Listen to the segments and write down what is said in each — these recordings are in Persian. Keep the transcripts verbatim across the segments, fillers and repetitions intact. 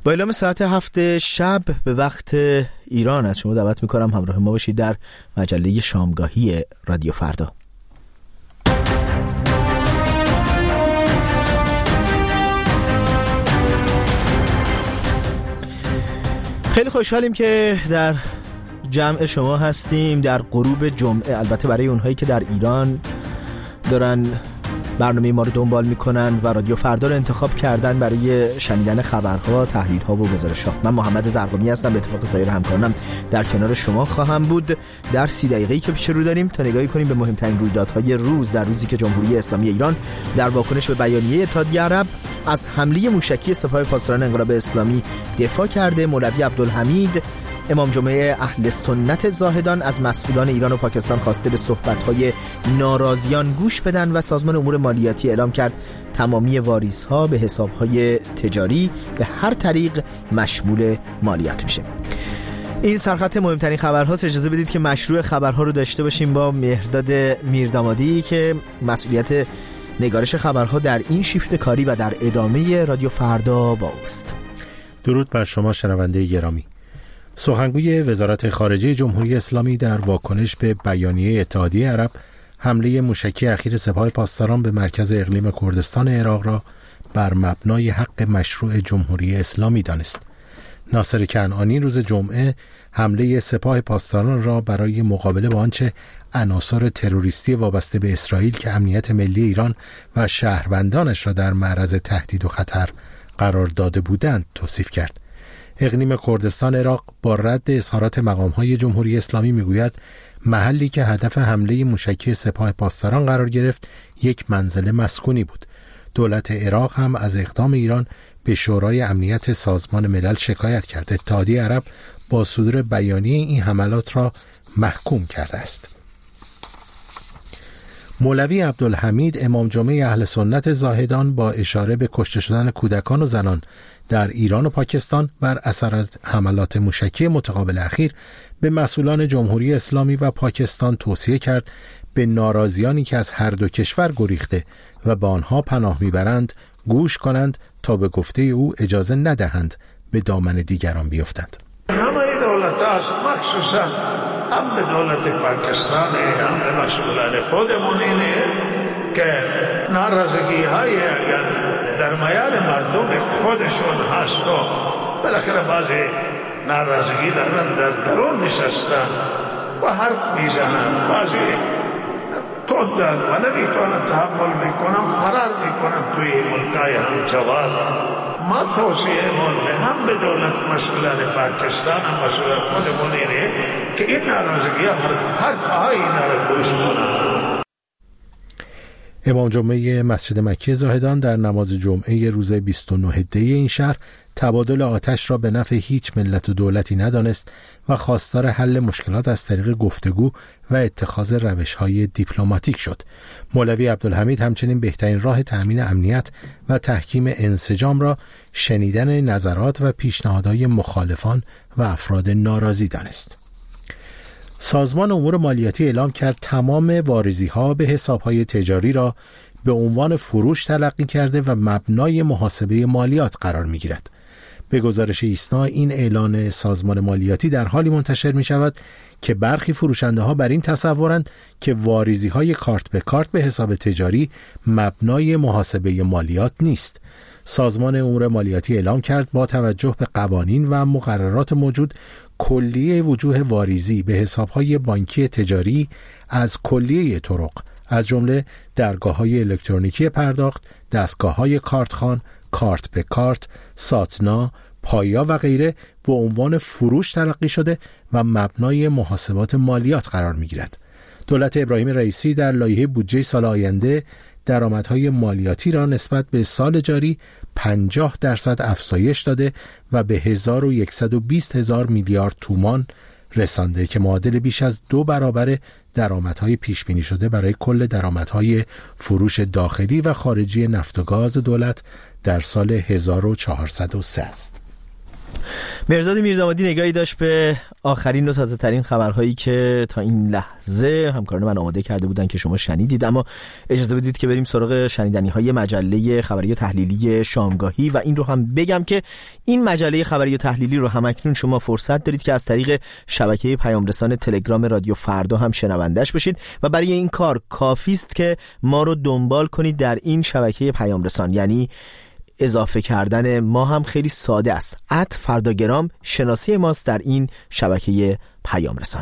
با اعلام ساعت هفت شب به وقت ایران از شما دعوت میکنم همراه ما باشید در مجله شامگاهی رادیو فردا. خیلی خوشحالیم که در جمع شما هستیم در غروب جمعه. البته برای اونهایی که در ایران دارن برنامه ما رو دنبال میکنن و رادیو فردا رو انتخاب کردن برای شنیدن خبرها، تحلیلها و گزارش‌ها. من محمد زرقامی هستم، به اتفاق سایر همکارانم در کنار شما خواهم بود در سی دقیقه‌ای که پیش رو داریم تا نگاهی کنیم به مهمترین رویدادهای روز در روزی که جمهوری اسلامی ایران در واکنش به بیانیه اتحادیه عرب از حمله موشکی سپاه پاسداران انقلاب اسلامی دفاع کرده. مولوی عبدالحمید امام جمعه اهل سنت زاهدان از مسئولان ایران و پاکستان خواسته به صحبت‌های ناراضیان گوش بدن و سازمان امور مالیاتی اعلام کرد تمامی واریزها به حساب‌های تجاری به هر طریق مشمول مالیات میشه. این سرخط مهمترین خبرهاست. اجازه بدید که مشروع خبرها رو داشته باشیم با مهرداد میردامادی که مسئولیت نگارش خبرها در این شیفت کاری و در ادامه رادیو فردا با اوست. درود بر شما شنونده گرامی. سخنگوی وزارت خارجه جمهوری اسلامی در واکنش به بیانیه اتحادیه عرب حمله موشکی اخیر سپاه پاسداران به مرکز اقلیم کردستان عراق را بر مبنای حق مشروع جمهوری اسلامی دانست. ناصر کنعانی روز جمعه حمله سپاه پاسداران را برای مقابله با آنچه عناصر تروریستی وابسته به اسرائیل که امنیت ملی ایران و شهروندانش را در معرض تهدید و خطر قرار داده بودند توصیف کرد. اقلیم کردستان عراق با رد اظهارات مقام‌های جمهوری اسلامی میگوید محلی که هدف حمله موشکی سپاه پاسداران قرار گرفت یک منزل مسکونی بود. دولت عراق هم از اقدام ایران به شورای امنیت سازمان ملل شکایت کرد. اتحادیه عرب با صدور بیانیه این حملات را محکوم کرده است. مولوی عبدالحمید امام جمعه اهل سنت زاهدان با اشاره به کشته شدن کودکان و زنان در ایران و پاکستان بر اثر از حملات موشکی متقابل اخیر به مسئولان جمهوری اسلامی و پاکستان توصیه کرد به ناراضیانی که از هر دو کشور گریخته و به آنها پناه میبرند گوش کنند تا به گفته او اجازه ندهند به دامن دیگران بیفتند. همه دولت است، مخصوصا هم به دولت پاکستان هم به مسئولان خودمون اینه که ناراضگی های اگر در میان مردم خودشون هست و بالاخره بعضی ناراضگی دارن در درون نشستن و حرف میزنن، بعضی تودن و نمیتونن تحمل میکنن، فرار میکنن توی ملکای همجوار. ما توصیه‌مون به هم به دولت مسئولان پاکستان هم مسئولان خودمون اینه که این ناراضگی ها حرفهای اینا رو گوش کنن. امام جمعه مسجد مکی زاهدان در نماز جمعه روز بیست و نه دی این شهر تبادل آتش را به نفع هیچ ملت و دولتی ندانست و خواستار حل مشکلات از طریق گفتگو و اتخاذ روش‌های دیپلماتیک شد. مولوی عبدالحمید همچنین بهترین راه تأمین امنیت و تحکیم انسجام را شنیدن نظرات و پیشنهادهای مخالفان و افراد ناراضی دانست. سازمان امور مالیاتی اعلام کرد تمام واریزی‌ها به حساب‌های تجاری را به عنوان فروش تلقی کرده و مبنای محاسبه مالیات قرار می‌گیرد. به گزارش ایسنا این اعلان سازمان مالیاتی در حالی منتشر می‌شود که برخی فروشنده‌ها بر این تصورند که واریزی‌های کارت به کارت به حساب تجاری مبنای محاسبه مالیات نیست. سازمان امور مالیاتی اعلام کرد با توجه به قوانین و مقررات موجود کلیه وجوه واریزی به حساب‌های بانکی تجاری از کلیه طرق از جمله درگاه‌های الکترونیکی پرداخت، دستگاه‌های کارتخوان، کارت به کارت، ساتنا، پایا و غیره به عنوان فروش تلقی شده و مبنای محاسبات مالیات قرار می‌گیرد. دولت ابراهیم رئیسی در لایحه بودجه سال آینده درآمدهای مالیاتی را نسبت به سال جاری پنجاه درصد افزایش داده و به هزار و صد و بیست هزار میلیارد تومان رسانده که معادل بیش از دو برابر درآمدهای پیش بینی شده برای کل درآمدهای فروش داخلی و خارجی نفت و گاز دولت در سال هزار و چهارصد و سه است. مرزاد میرزامادی نگاهی داشت به آخرین و تازه ترین خبرهایی که تا این لحظه همکاران من آماده کرده بودن که شما شنیدید. اما اجازه بدید که بریم سراغ شنیدنی های مجله خبری و تحلیلی شامگاهی و این رو هم بگم که این مجله خبری و تحلیلی رو همکنون شما فرصت دارید که از طریق شبکه پیامرسان تلگرام رادیو فردا هم شنوندش بشید و برای این کار کافی است که ما رو دنبال کنید در این شبکه پیامرسان. یعنی اضافه کردن ما هم خیلی ساده است. ات فرداگرام شناسی ماست در این شبکه پیام رسان.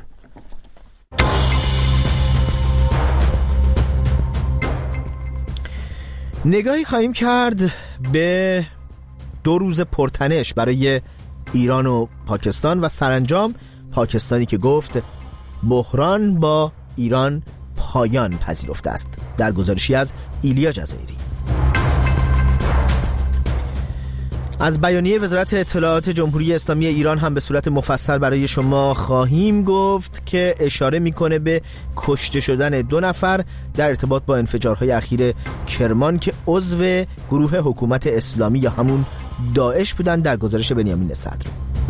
نگاهی خواهیم کرد به دو روز پرتنش برای ایران و پاکستان و سرانجام پاکستانی که گفت بحران با ایران پایان پذیرفته است، در گزارشی از ایلیا جزایری. از بیانیه وزارت اطلاعات جمهوری اسلامی ایران هم به صورت مفصل برای شما خواهیم گفت که اشاره میکنه به کشته شدن دو نفر در ارتباط با انفجارهای اخیر کرمان که عضو گروه حکومت اسلامی یا همون داعش بودن، در گزارش بنیامین صدر.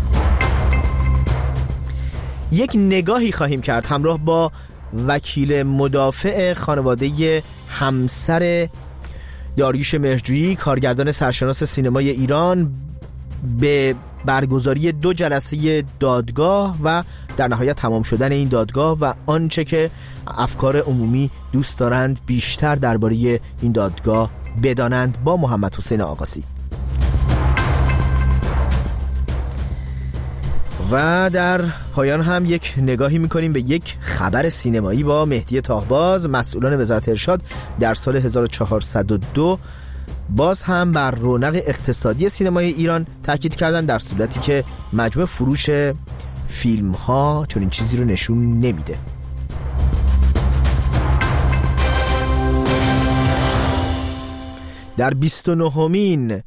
یک نگاهی خواهیم کرد همراه با وکیل مدافع خانواده همسر داریوش مهرجویی، کارگردان سرشناس سینمای ایران، به برگزاری دو جلسه دادگاه و در نهایت تمام شدن این دادگاه و آنچه که افکار عمومی دوست دارند بیشتر درباره این دادگاه بدانند با محمد حسین آقاسی. و در پایان هم یک نگاهی میکنیم به یک خبر سینمایی با مهدی طاهباز. مسئولان وزارت ارشاد در سال هزار و چهارصد و دو باز هم بر رونق اقتصادی سینمای ایران تاکید کردن، در صورتی که مجموع فروش فیلم ها چون این چیزی رو نشون نمیده. در بیست و نهمین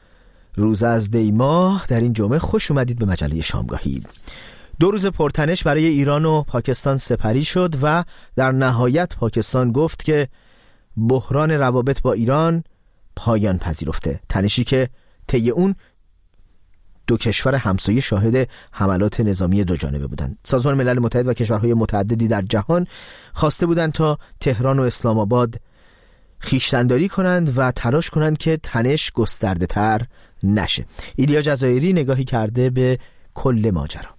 روز از دی ماه در این جمعه خوش اومدید به مجله شامگاهی. دو روز پرتنش برای ایران و پاکستان سپری شد و در نهایت پاکستان گفت که بحران روابط با ایران پایان پذیرفته. تنشی که طی اون دو کشور همسایه شاهد حملات نظامی دو جانبه بودند. سازمان ملل متحد و کشورهای متعددی در جهان خواسته بودند تا تهران و اسلام آباد خویشتن‌داری کنند و تلاش کنند که تنش گسترده تر نشه. ایلیا جزایری نگاهی کرده به کل ماجرا.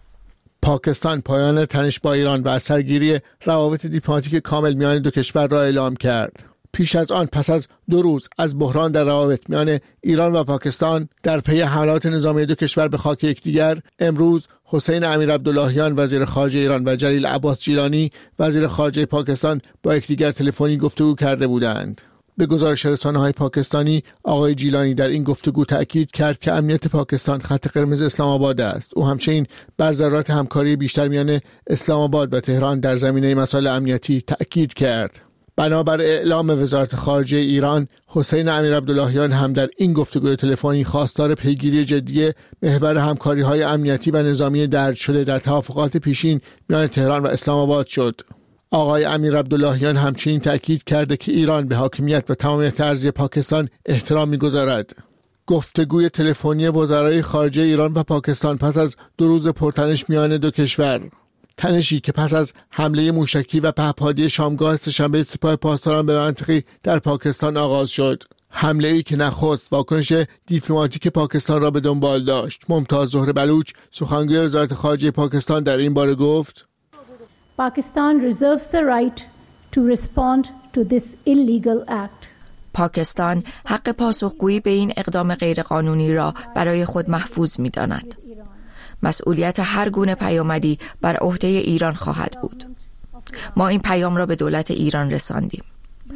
پاکستان پایان تنش با ایران و اثرگیری روابط دیپلماتیک کامل میان دو کشور را اعلام کرد. پیش از آن پس از دو روز از بحران در روابط میان ایران و پاکستان در پی حملات نظامی دو کشور به خاک یکدیگر، امروز حسین امیرعبداللهیان وزیر خارجه ایران و جلیل عباس جیلانی وزیر خارجه پاکستان با یکدیگر تلفنی گفتگو کرده بودند. به گزارش رسانه‌های پاکستانی، آقای جیلانی در این گفتگو تأکید کرد که امنیت پاکستان خط قرمز اسلام آباد است. او همچنین بر ضرورت همکاری بیشتر میان اسلام آباد و تهران در زمینه مسائل امنیتی تأکید کرد. بنابر اعلام وزارت خارجه ایران، حسین امیرعبداللهیان هم در این گفتگوی تلفنی خواستار پیگیری جدی محور همکاری‌های امنیتی و نظامی درج شده در توافقات پیشین میان تهران و اسلام آباد شد. آقای امیرعبداللهیان همچنین تأکید کرده که ایران به حاکمیت و تمامیت ارضی پاکستان احترام می‌گذارد. گفتگوی تلفنی وزرای خارجه ایران و پاکستان پس از دو روز پرتنش میان دو کشور، تنشی که پس از حمله موشکی و پهپادی شامگاه سه‌شنبه سپاه پاسداران به منطقه در پاکستان آغاز شد. حمله‌ای که نخست واکنش دیپلماتیک پاکستان را به دنبال داشت. ممتاز زهره بلوچ، سخنگوی وزارت خارجه پاکستان، در این باره گفت: Pakistan reserves the right to respond to this illegal act. پاکستان حق پاسخگویی به این اقدام غیرقانونی را برای خود محفوظ می‌داند. مسئولیت هر گونه پیامدی بر عهده ایران خواهد بود. ما این پیام را به دولت ایران رساندیم.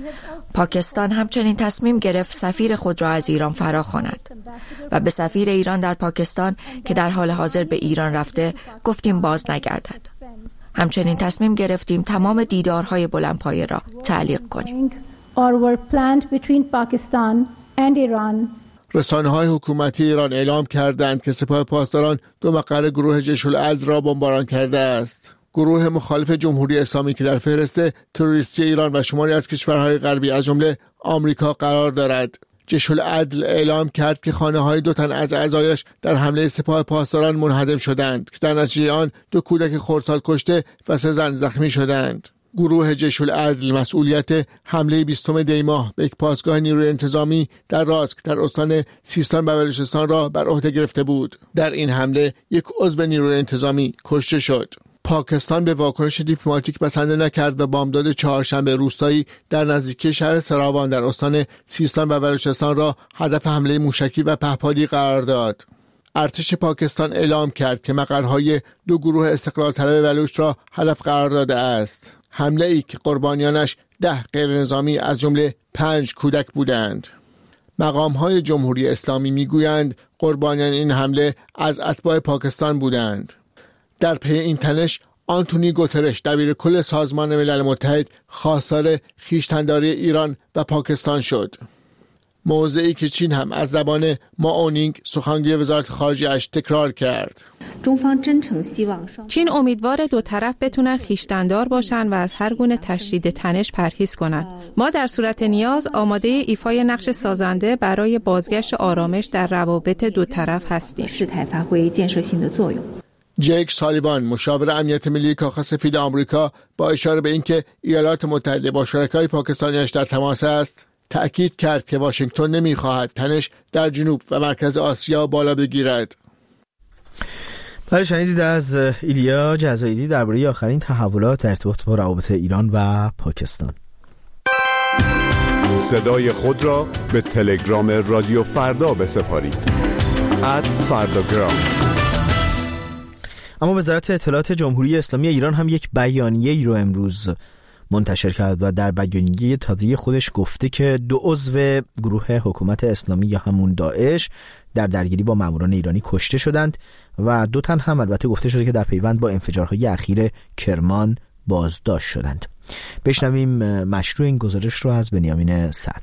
پاکستان همچنین تصمیم گرفت سفیر خود را از ایران فراخواند و به سفیر ایران در پاکستان که در حال حاضر به ایران رفته گفتیم باز نگردد. همچنین تصمیم گرفتیم تمام دیدارهای بلندپایه را تعلیق کنیم. رسانه‌های حکومتی ایران اعلام کردند که سپاه پاسداران دو مقر گروه جیش العدل را بمباران کرده است. گروه مخالف جمهوری اسلامی که در فهرست تروریستی ایران و شماری از کشورهای غربی از جمله آمریکا قرار دارد. جیش العدل اعلام کرد که خانه‌های دو تن از اعضایش در حمله سپاه پاسداران منهدم شدند که در نتیجه آن دو کودک خردسال کشته و سه زن زخمی شدند. گروه جیش العدل مسئولیت حمله بیستم دی ماه به یک پاسگاه نیروی انتظامی در راسک در استان سیستان و بلوچستان را بر عهده گرفته بود. در این حمله یک عضو نیروی انتظامی کشته شد. پاکستان به واکنش دیپلماتیک بسنده نکرد و بامداد چهارشنبه روستایی در نزدیکی شهر سراوان در استان سیستان و بلوچستان را هدف حمله موشکی و پهپادی قرار داد. ارتش پاکستان اعلام کرد که مقرهای دو گروه استقلال طلب بلوچ را هدف قرار داده است. حمله ای که قربانیانش ده غیر نظامی از جمله پنج کودک بودند. مقام‌های جمهوری اسلامی میگویند قربانیان این حمله از اتباع پاکستان بودند. در پی این تنش آنتونی گوترش دبیر کل سازمان ملل متحد خواستار خویشتن‌داری ایران و پاکستان شد. موضعی که چین هم از زبان ما اونینگ سخنگوی وزارت خارجه اش تکرار کرد. چین امیدوار دو طرف بتونن خویشتن‌دار باشن و از هر گونه تشدید تنش پرهیز کنن. ما در صورت نیاز آماده ایفای نقش سازنده برای بازگشت آرامش در روابط دو طرف هستیم. جیک سالیوان مشاور امنیت ملی کاخ سفید آمریکا با اشاره به اینکه ایالات متحده با شرکای پاکستانیش در تماس است، تأکید کرد که واشنگتن نمی‌خواهد تنش در جنوب و مرکز آسیا بالا بگیرد. بله، شنیدید از ایلیا جزایری درباره آخرین تحولات در ارتباط با روابط ایران و پاکستان. صدای خود را به تلگرام رادیو فردا بسپارید. ات فرداگرام. اما وزارت اطلاعات جمهوری اسلامی ایران هم یک بیانیه ای رو امروز منتشر کرد و در بیانیه تازه خودش گفته که دو عضو گروه حکومت اسلامی یا همون داعش در درگیری با ماموران ایرانی کشته شدند و دو تن هم البته گفته شده که در پیوند با انفجارهای اخیر کرمان بازداشت شدند. بشنویم مشروع این گزارش رو از بنیامین صدر.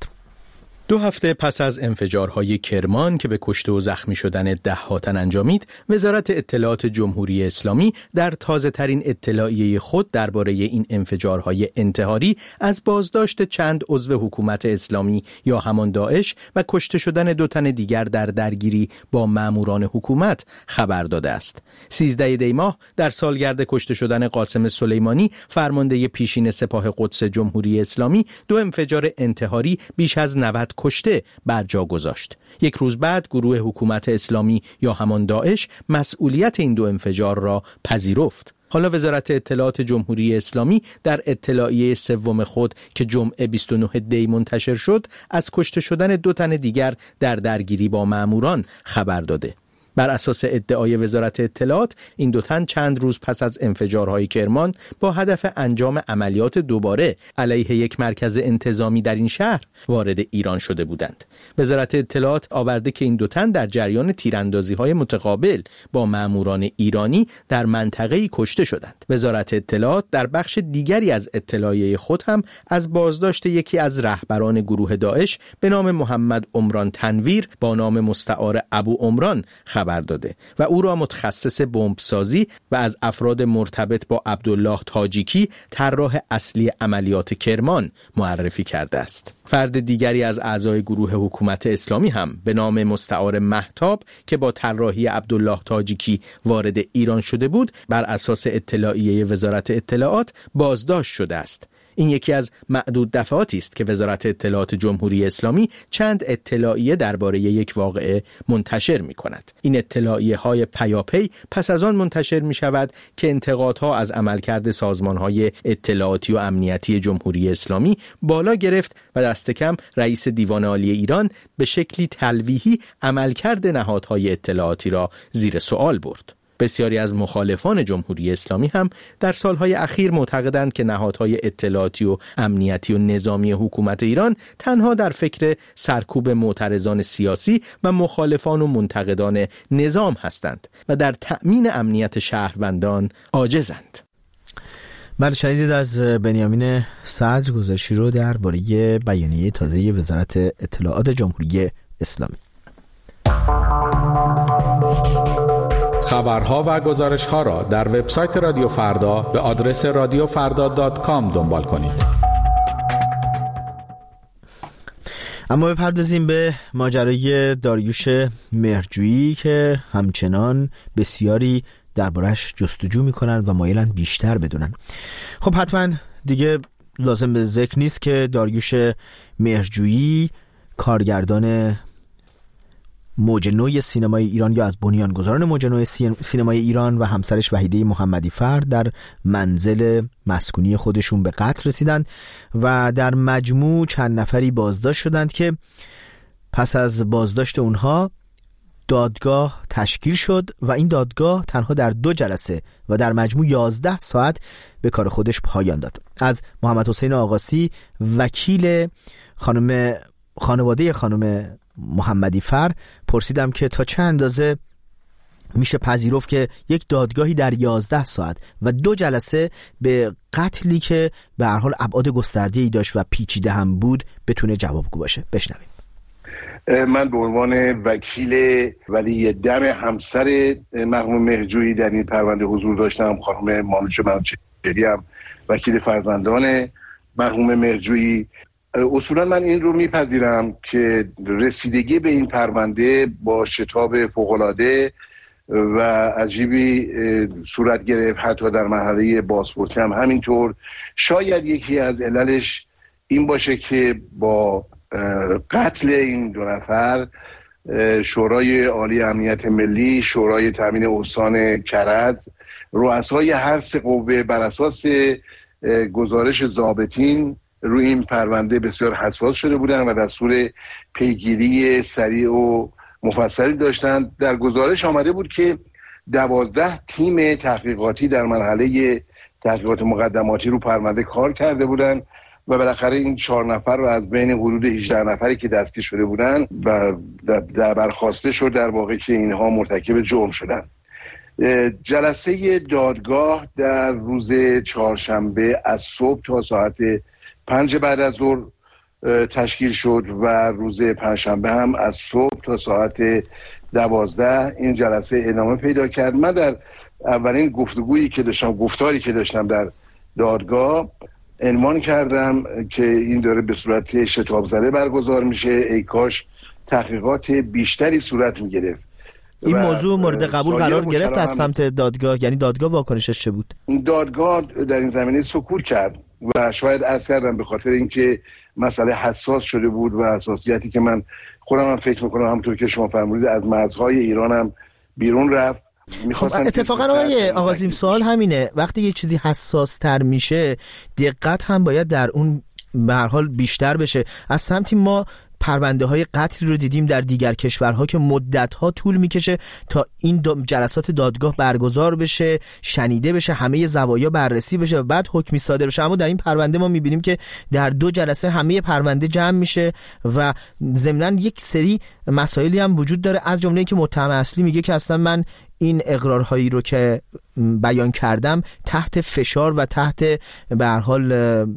دو هفته پس از انفجارهای کرمان که به کشته و زخمی شدن ده ها تن انجامید، وزارت اطلاعات جمهوری اسلامی در تازه ترین اطلاعیه خود درباره این انفجارهای انتحاری از بازداشت چند عضو حکومت اسلامی یا همان داعش و کشته شدن دو تن دیگر در درگیری با ماموران حکومت خبر داده است. سیزده دی ماه در سالگرد کشته شدن قاسم سلیمانی، فرمانده پیشین سپاه قدس جمهوری اسلامی، دو انفجار انتحاری بیش از نود کشته بر جا گذاشت. یک روز بعد گروه حکومت اسلامی یا همان داعش مسئولیت این دو انفجار را پذیرفت. حالا وزارت اطلاعات جمهوری اسلامی در اطلاعیه سوم خود که جمعه بیست و نه دی منتشر شد، از کشته شدن دو تن دیگر در درگیری با ماموران خبر داده. بر اساس ادعای وزارت اطلاعات، این دو تن چند روز پس از انفجارهای کرمان با هدف انجام عملیات دوباره علیه یک مرکز انتظامی در این شهر وارد ایران شده بودند. وزارت اطلاعات آورده که این دو تن در جریان تیراندازی‌های متقابل با ماموران ایرانی در منطقه‌ای کشته شدند. وزارت اطلاعات در بخش دیگری از اطلاعیه خود هم از بازداشت یکی از رهبران گروه داعش به نام محمد عمران تنویر با نام مستعار ابو عمران خبر داده و او را متخصص بمبسازی و از افراد مرتبط با عبدالله تاجیکی طراح اصلی عملیات کرمان معرفی کرده است. فرد دیگری از اعضای گروه حکومت اسلامی هم به نام مستعار مهتاب که با طراحی عبدالله تاجیکی وارد ایران شده بود، بر اساس اطلاعیه وزارت اطلاعات بازداشت شده است. این یکی از معدود دفعاتی است که وزارت اطلاعات جمهوری اسلامی چند اطلاعیه درباره یک واقعه منتشر می کند. این اطلاعیه های پیاپی پس از آن منتشر می شود که انتقادها از عملکرد سازمان های اطلاعاتی و امنیتی جمهوری اسلامی بالا گرفت و دست کم رئیس دیوان عالی ایران به شکلی تلویحی عملکرد نهادهای اطلاعاتی را زیر سوال برد. بسیاری از مخالفان جمهوری اسلامی هم در سالهای اخیر معتقدند که نهادهای اطلاعاتی و امنیتی و نظامی حکومت ایران تنها در فکر سرکوب معترضان سیاسی و مخالفان و منتقدان نظام هستند و در تأمین امنیت شهروندان عاجزند. بله، شنیدید از بنیامین صدر گزارشی رو درباره بیانیه تازه وزارت اطلاعات جمهوری اسلامی. خبرها و گزارش‌ها را در وبسایت رادیو فردا به آدرس رادیو فردا دات کام دنبال کنید. اما بپردازیم به ماجرای داریوش مهرجویی که همچنان بسیاری دربارش جستجو میکنن و مایلن بیشتر بدونن. خب حتما دیگه لازم به ذکر نیست که داریوش مهرجویی کارگردان موج نو سینمای ایران یا از بنیانگذاران موج نو سینمای ایران و همسرش وحیده محمدی فرد در منزل مسکونی خودشون به قتل رسیدند و در مجموع چند نفری بازداشت شدند که پس از بازداشت اونها دادگاه تشکیل شد و این دادگاه تنها در دو جلسه و در مجموع یازده ساعت به کار خودش پایان داد. از محمد حسین آقاسی وکیل خانم خانواده خانم محمدی فر پرسیدم که تا چه اندازه میشه پذیرفت که یک دادگاهی در یازده ساعت و دو جلسه به قتلی که به هر حال ابعاد گسترده‌ای داشت و پیچیده هم بود بتونه جوابگو باشه. بشنویم. من به عنوان وکیل ولی دم همسر مرحوم مهرجویی در این پرونده حضور داشتم. خانم مانوچه منوچهری هم وکیل فرزندان مرحوم مهرجویی. اصولا من این رو میپذیرم که رسیدگی به این پرونده با شتاب فوق‌العاده و عجیبی صورت گرفت، حتی در مرحله بازپرسی هم همینطور. شاید یکی از عللش این باشه که با قتل این دو نفر شورای عالی امنیت ملی، شورای تامین استان کرج، رؤسای هر سه قوه بر اساس گزارش ضابطین روی این پرونده بسیار حساس شده بودند و دستور پیگیری سریع و مفصلی داشتند. در گزارش آمده بود که دوازده تیم تحقیقاتی در مرحله تحقیقات مقدماتی رو پرونده کار کرده بودند و بالاخره این چهار نفر رو از بین حدود هجده نفری که دستگیر شده بودند و در برخواسته شد در واقع که اینها مرتکب جرم شدند. جلسه دادگاه در روز چهارشنبه از صبح تا ساعت پنج بعد از ظهر تشکیل شد و روز پنجشنبه هم از صبح تا ساعت دوازده این جلسه ادامه پیدا کرد. من در اولین گفتگویی که داشتم گفتاری که داشتم در دادگاه عنوان کردم که این داره به صورت شتاب زده برگزار میشه، ای کاش تحقیقات بیشتری صورت میگرفت. این موضوع مورد قبول قرار گرفت از سمت دادگاه؟ یعنی دادگاه واکنشش چه بود؟ دادگاه در این زمینه سکوت کرد و شاید عرض کردم به خاطر اینکه مسئله حساس شده بود و حساسیتی که من خودم هم فکر میکنم همونطور که شما فرمودید از مرزهای ایران هم بیرون رفت. خب اتفاقا آقای آغازیم سوال همینه، وقتی یه چیزی حساس تر میشه دقت هم باید در اون به هر حال بیشتر بشه. از سمتی ما پرونده های قتل رو دیدیم در دیگر کشورها که مدت ها طول میکشه تا این جلسات دادگاه برگزار بشه، شنیده بشه، همه زوایا بررسی بشه و بعد حکمی صادر بشه. اما در این پرونده ما میبینیم که در دو جلسه همه پرونده جمع میشه و ضمناً یک سری مسائلی هم وجود داره، از جمله که متهم اصلی میگه که اصلا من این اقرارهایی رو که بیان کردم تحت فشار و تحت به هر حال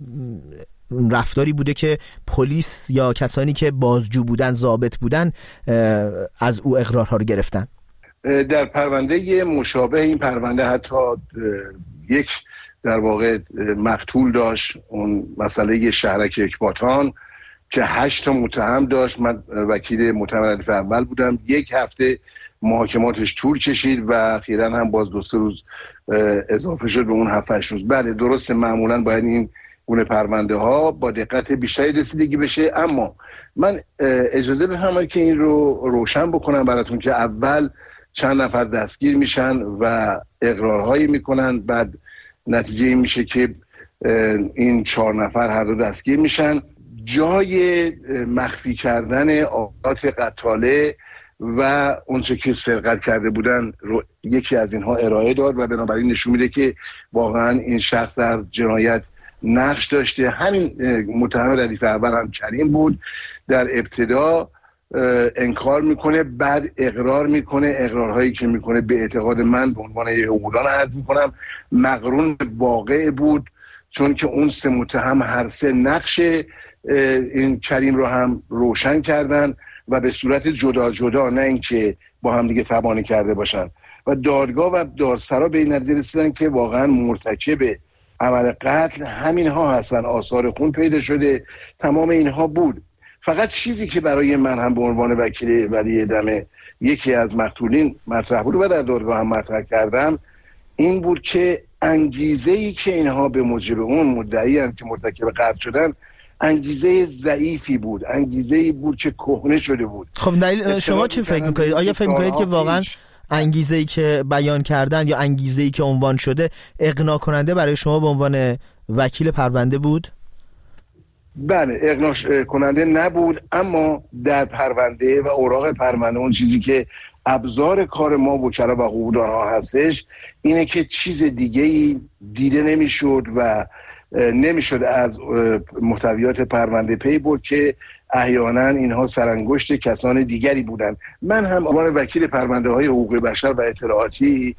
رفتاری بوده که پلیس یا کسانی که بازجو بودن، ضابط بودن، از او اقرارها رو گرفتن. در پرونده مشابه این پرونده حتی یک در واقع مقتول داشت، اون مسئله شهرک اکباتان که هشت تا متهم داشت. من وکیل متهم ردیف اول بودم. یک هفته محاکماتش طول کشید و اخیراً هم باز دو سه روز اضافه شد به اون هفت هشت روز. بله درست، معمولاً باید این گونه پرونده ها با دقت بیشتری رسیدگی بشه، اما من اجازه بفرمایید که این رو روشن بکنم براتون که اول چند نفر دستگیر میشن و اقرارهایی میکنن، بعد نتیجه این میشه که این چهار نفر هر دو دستگیر میشن. جای مخفی کردن آلات قتاله و اونچه که سرقت کرده بودن رو یکی از اینها ارائه داد و بنابراین نشون میده که واقعا این شخص در جنایت نقش داشته. همین متهم ردیف اول هم کریم بود، در ابتدا انکار میکنه، بعد اقرار میکنه. اقرارهایی که میکنه به اعتقاد من به عنوان یه حقوقدان عرض میکنم مقرون به واقع بود، چون که اون سه متهم هر سه نقش این کریم رو هم روشن کردن و به صورت جدا جدا، نه اینکه با هم دیگه تبانی کرده باشن. و دادگاه و دادسرا به این نتیجه رسیدن که واقعا مرتکب عمل قتل همین ها هستن. آثار خون پیدا شده، تمام اینها بود. فقط چیزی که برای من هم به عنوان وکیل ولی دم یکی از مقتولین مطرح بود و در دادگاه هم مطرح کردم این بود که انگیزه‌ای که اینها به موجب اون مدعیان که مرتکب قتل شدن انگیزه ضعیفی بود، انگیزه‌ای بود که کهنه شده بود. خب دلیل شما چی فکر می‌کنید؟ آیا فکر می‌کنید که واقعا انگیزه‌ای که بیان کردن یا انگیزه‌ای که عنوان شده اقناع کننده برای شما به عنوان وکیل پرونده بود؟ بله، اقناع کننده نبود، اما در پرونده و اوراق پرونده اون چیزی که ابزار کار ما وکلا و حقوقدان‌ها هستش اینه که چیز دیگه‌ای دیده نمی‌شد و نمی‌شد از محتویات پرونده پی برد که احیانا اینها سرانگشت کسان دیگری بودند. من هم به عنوان وکیل پرونده‌های حقوق بشر و اطلاعاتی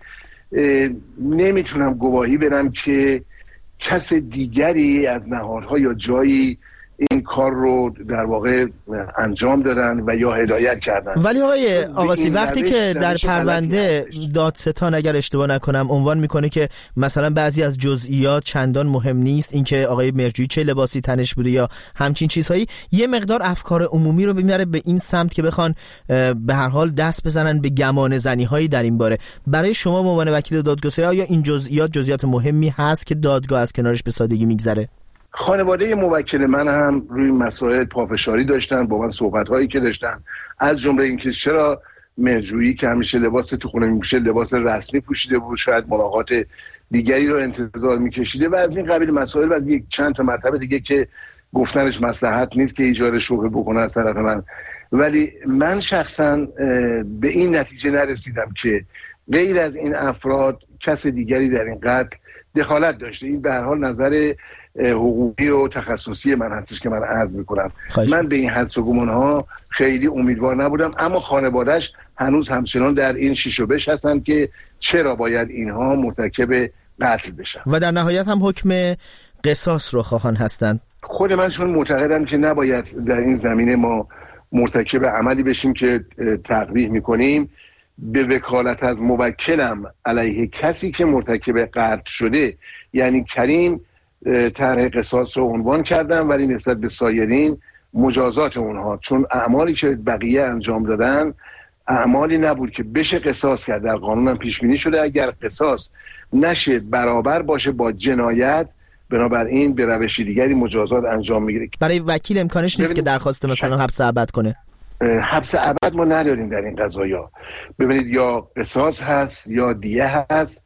نمیتونم گواهی بدم که کس دیگری از نهادها یا جایی این کار رو در واقع انجام دادن و یا هدایت کردن. ولی آقای آقاسی وقتی که در پرونده دادستان اگر اشتباه نکنم عنوان میکنه که مثلا بعضی از جزئیات چندان مهم نیست، اینکه آقای مرجویی چه لباسی تنش بوده یا همچین چیزهایی، یه مقدار افکار عمومی رو بمیره به این سمت که بخوان به هر حال دست بزنن به گمان زنی هایی در این باره. برای شما به عنوان وکیل دادگستری آیا این جزئیات جزئیات مهمی هست که دادگاه از کنارش به سادگی میگذره؟ خانواده موکل من هم روی مسائل پافشاری داشتن، با من صحبت‌هایی که داشتن، از جمله اینکه چرا مرجویی که همیشه لباس تو خونه میپوشه لباس رسمی پوشیده بود، شاید ملاقات دیگری رو انتظار میکشیده و از این قبیل مسائل و یک چند تا مطلب دیگه که گفتنش مصلحت نیست که ایجاد شبهه بکنه از طرف من. ولی من شخصا به این نتیجه نرسیدم که غیر از این افراد کس دیگری در این قتل دخالت داشته. این به هر حال نظر حقوقی و تخصصی من هستش که من عرض میکنم. من به این حدس و گمان‌ها خیلی امیدوار نبودم، اما خانواده‌اش هنوز همچنان در این شیش و بش هستن که چرا باید اینها مرتکب قتل بشن و در نهایت هم حکم قصاص رو خواهان هستند. خود من چون معتقدم که نباید در این زمینه ما مرتکب عملی بشیم که تقبیح میکنیم، به وکالت از موکلم علیه کسی که مرتکب قتل شده یعنی کریم طرح قصاص رو عنوان کردم، ولی نسبت به سایرین مجازات اونها، چون اعمالی که بقیه انجام دادن اعمالی نبود که بشه قصاص کرد. در قانون هم پیش بینی شده اگر قصاص نشه برابر باشه با جنایت، بنابراین به روش دیگری مجازات انجام میگیره. برای وکیل امکانش نیست که درخواست مثلا حبس ابد کنه؟ حبس ابد ما نداریم در این قضایا. ببینید یا قصاص هست یا دیه هست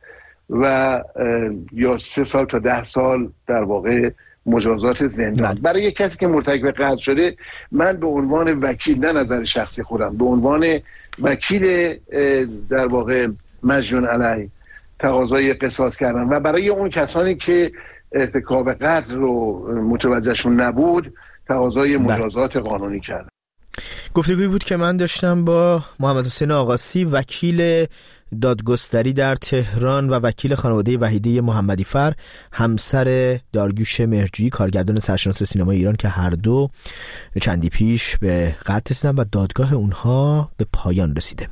و یا سه سال تا ده سال در واقع مجازات زندان. برای یک کسی که مرتکب قتل شده، من به عنوان وکیل، نه نظر شخصی خودم، به عنوان وکیل در واقع مجنون علیه تقاضای قصاص کردم و برای اون کسانی که ارتکاب قتل رو متوجهشون نبود تقاضای مجازات قانونی کردم. گفتگویی بود که من داشتم با محمد حسین آقاسی، وکیل دادگستری در تهران و وکیل خانواده وحیده محمدی فر، همسر داریوش مرجویی، کارگردان سرشناس سینمای ایران که هر دو چندی پیش به قتل رسیدن و دادگاه اونها به پایان رسیده.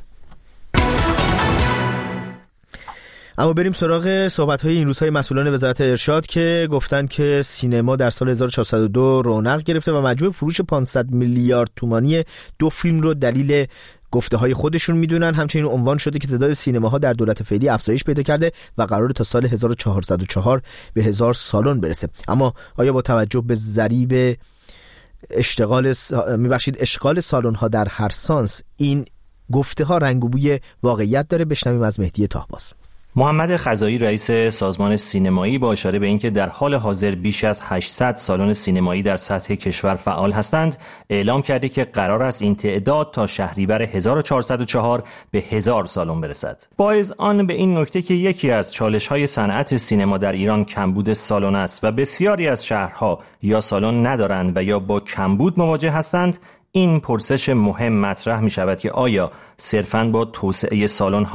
اما بریم سراغ صحبت‌های این روزهای مسئولان وزارت ارشاد که گفتند که سینما در سال هزار و چهارصد و دو رونق گرفته و مجموع فروش پانصد میلیارد تومانی دو فیلم رو دلیل گفته های خودشون میدونن. همچنین عنوان شده که تعداد سینماها در دولت فعلی افزایش پیدا کرده و قراره تا سال هزار و چهارصد و چهار به هزار سالن برسه. اما آیا با توجه به ضریب اشتغال س... میبخشید اشغال سالن ها در هر سانس این گفته ها رنگ و بوی واقعیت داره؟ بشنویم از مهدی طاهباز. محمد خزایی رئیس سازمان سینمایی با اشاره به اینکه در حال حاضر بیش از هشتصد سالن سینمایی در سطح کشور فعال هستند، اعلام کرده که قرار است این تعداد تا شهریور هزار و چهارصد و چهار به هزار سالن برسد. با اذعان به این نکته که یکی از چالش‌های صنعت سینما در ایران کمبود سالن است و بسیاری از شهرها یا سالن ندارند و یا با کمبود مواجه هستند، این پرسش مهم مطرح می شود که آیا صرفاً با توسعه سالن‌ها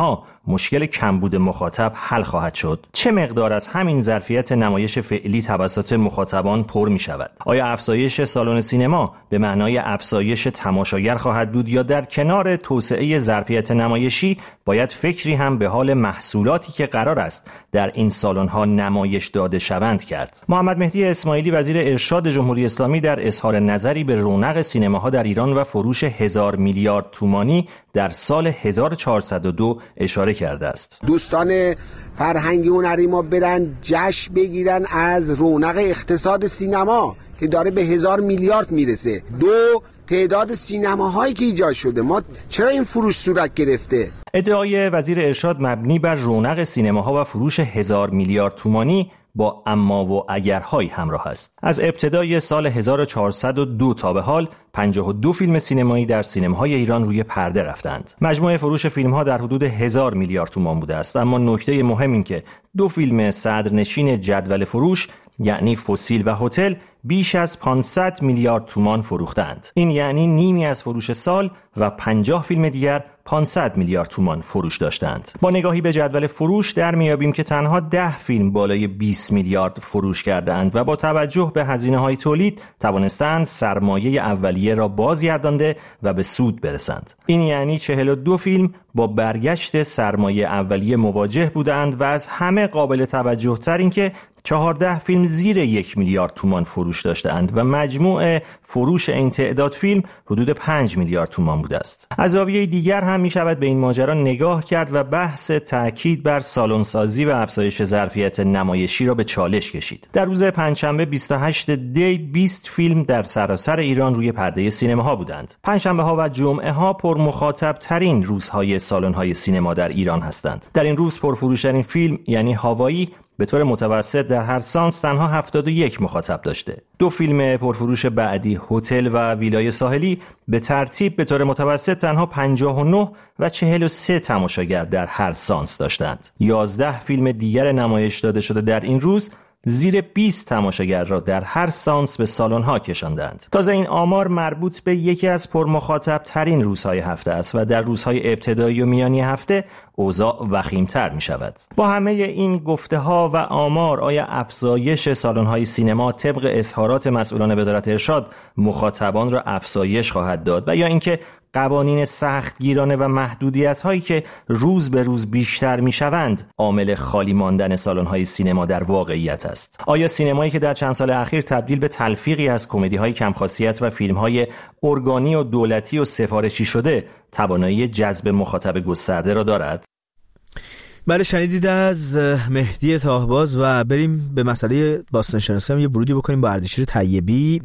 مشکل کمبود مخاطب حل خواهد شد؟ چه مقدار از همین ظرفیت نمایش فعلی توسط مخاطبان پر می شود؟ آیا افزایش سالن سینما به معنای افزایش تماشاگر خواهد بود یا در کنار توسعه ظرفیت نمایشی باید فکری هم به حال محصولاتی که قرار است در این سالن‌ها نمایش داده شوند کرد؟ محمد مهدی اسماعیلی وزیر ارشاد جمهوری اسلامی در اظهار نظری به رونق سینماها در ایران و فروش هزار میلیارد تومانی در سال هزار و چهارصد و دو اشاره کرده است. دوستان فرهنگی هنری ما برن جشن بگیرن از رونق اقتصاد سینما که داره به هزار میلیارد میرسه. دو، تعداد سینماهایی که ایجاد شده. ما چرا این فروش صورت گرفته؟ ادعای وزیر ارشاد مبنی بر رونق سینماها و فروش هزار میلیارد تومانی با اما و اگرهایی همراه است. از ابتدای سال هزار و چهارصد و دو تا به حال پنجاه و دو فیلم سینمایی در سینماهای ایران روی پرده رفتند. مجموع فروش فیلم‌ها در حدود هزار میلیارد تومان بوده است، اما نکته مهم این که دو فیلم صدرنشین جدول فروش یعنی فسیل و هتل بیش از پانصد میلیارد تومان فروختند. این یعنی نیمی از فروش سال و پنجاه فیلم دیگر پانصد میلیارد تومان فروش داشتند. با نگاهی به جدول فروش در میابیم که تنها ده فیلم بالای بیست میلیارد فروش کردند و با توجه به هزینه‌های تولید توانستند سرمایه اولیه را بازگردانده و به سود برسند. این یعنی چهل و دو فیلم با برگشت سرمایه اولیه مواجه بودند و از همه قابل توجه تر این که چهارده فیلم زیر یک میلیارد تومان فروش داشتند و مجموع فروش این تعداد فیلم حدود پنج میلیارد تومان بوده است. از زاویه دیگر هم می شود به این ماجرا نگاه کرد و بحث تأکید بر سالن‌سازی و افزایش ظرفیت نمایشی را به چالش کشید. در روز پنجشنبه بیست و هشتم دی بیست فیلم در سراسر ایران روی پرده سینماها بودند. پنجشنبه ها و جمعه ها پر مخاطب ترین روزهای سالن‌های سینما در ایران هستند. در این روز پرفروشترین فیلم یعنی هاوایی به طور متوسط در هر سانس تنها هفتاد و یک مخاطب داشته. دو فیلم پرفروش بعدی هتل و ویلای ساحلی به ترتیب به طور متوسط تنها پنجاه و نه و چهل و سه تماشاگر در هر سانس داشتند. یازده فیلم دیگر نمایش داده شده در این روز زیر بیست تماشاگر را در هر سانس به سالن‌ها کشاندند. تازه این آمار مربوط به یکی از پرمخاطب ترین روزهای هفته است و در روزهای ابتدایی و میانی هفته اوضاع وخیم‌تر می شود. با همه این گفته ها و آمار آیا افزایش سالن‌های سینما طبق اظهارات مسئولان وزارت ارشاد مخاطبان را افزایش خواهد داد و یا اینکه قوانین سختگیرانه و محدودیت هایی که روز به روز بیشتر می شوند عامل خالی ماندن سالن‌های سینما در واقعیت است؟ آیا سینمایی که در چند سال اخیر تبدیل به تلفیقی از کمدی های کم خاصیت و فیلم های ارگانی و دولتی و سفارشی شده توانایی جذب مخاطب گسترده را دارد؟ بله، شنیدید از مهدی تاهباز و بریم به مسئله باستانشناسی هم یه ورودی بکنیم با اردشیر طیبی.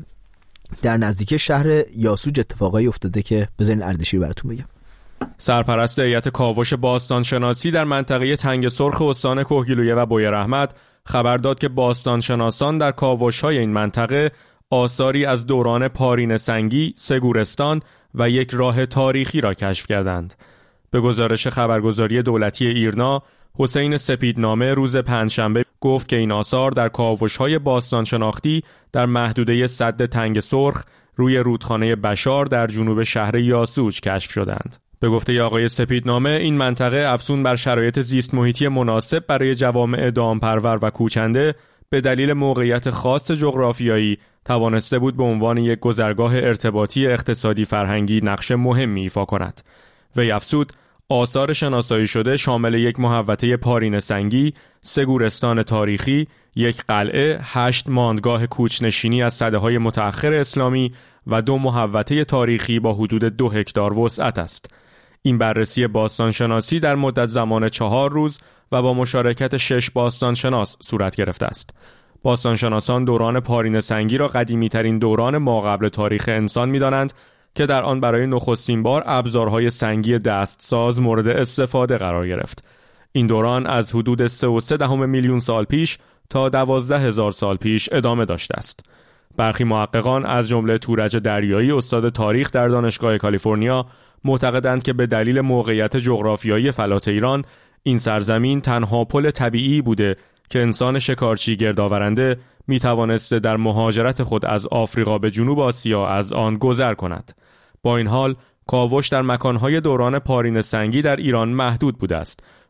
در نزدیکی شهر یاسوج اتفاقایی افتاده که بذارین اردشیر براتون بگم. سرپرست هیئت کاوش باستانشناسی در منطقه تنگ سرخ استان کهگیلویه و بویراحمد خبر داد که باستانشناسان در کاوش‌های این منطقه آثاری از دوران پارینه سنگی، سگورستان و یک راه تاریخی را کشف کردند. به گزارش خبرگزاری دولتی ایرنا، حسین سپیدنامه روز پنجشنبه گفت که این آثار در کاوش‌های باستان شناختی در محدوده سد تنگ سرخ روی رودخانه بشار در جنوب شهر یاسوج کشف شدند. به گفته آقای سپیدنامه، این منطقه افزون بر شرایط زیست محیطی مناسب برای جوامع دامپرور و کوچنده به دلیل موقعیت خاص جغرافیایی توانسته بود به عنوان یک گذرگاه ارتباطی اقتصادی فرهنگی نقش مهمی ایفا کند. وی افزود آثار شناسایی شده شامل یک محوطه پارینه سنگی، سه گورستان تاریخی، یک قلعه، هشت ماندگاه کوچنشینی از سده‌های متأخر اسلامی و دو محوطه تاریخی با حدود دو هکتار وسعت است. این بررسی باستانشناسی در مدت زمان چهار روز و با مشارکت شش باستانشناس صورت گرفته است. باستانشناسان دوران پارینه سنگی را قدیمی‌ترین دوران ماقبل تاریخ انسان می‌دانند که در آن برای نخستین بار ابزارهای سنگی دستساز مورد استفاده قرار گرفت. این دوران از حدود سه و سه دهم میلیون سال پیش تا دوازده هزار سال پیش ادامه داشته است. برخی محققان از جمله تورج دریایی استاد تاریخ در دانشگاه کالیفرنیا معتقدند که به دلیل موقعیت جغرافیایی فلات ایران این سرزمین تنها پل طبیعی بوده که انسان شکارچی گردآورنده می توانسته در مهاجرت خود از آفریقا به جنوب آسیا از آن گذر کند. با این حال کاوش در مکانهای دوران پارینه سنگی در ایران محدود بوده است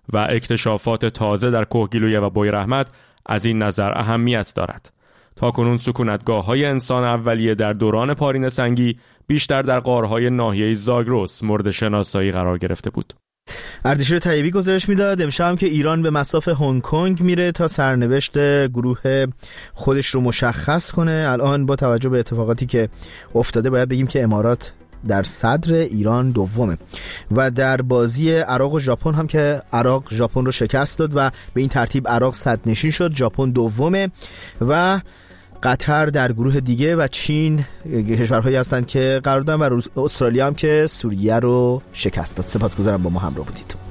و اکتشافات تازه در کهگیلویه و بویرحمت از این نظر اهمیت دارد. تاکنون سکونتگاه‌های انسان اولیه در دوران پارین سنگی بیشتر در غارهای ناحیه زاگرس مورد شناسایی قرار گرفته بود. اردشیر طیبی گزارش میداد امشب هم که ایران به مصاف هنگ کنگ میره تا سرنوشت گروه خودش رو مشخص کنه. الان با توجه به اتفاقاتی که افتاده باید بگیم که امارات در صدر، ایران دومه و در بازی عراق و ژاپن هم که عراق ژاپن رو شکست داد و به این ترتیب عراق صدرنشین شد، ژاپن دومه و قطر در گروه دیگه و چین کشورهایی هستند که قرار دارن و استرالیا هم که سوریه رو شکست داد. سپاسگزارم با ما همراه بودید.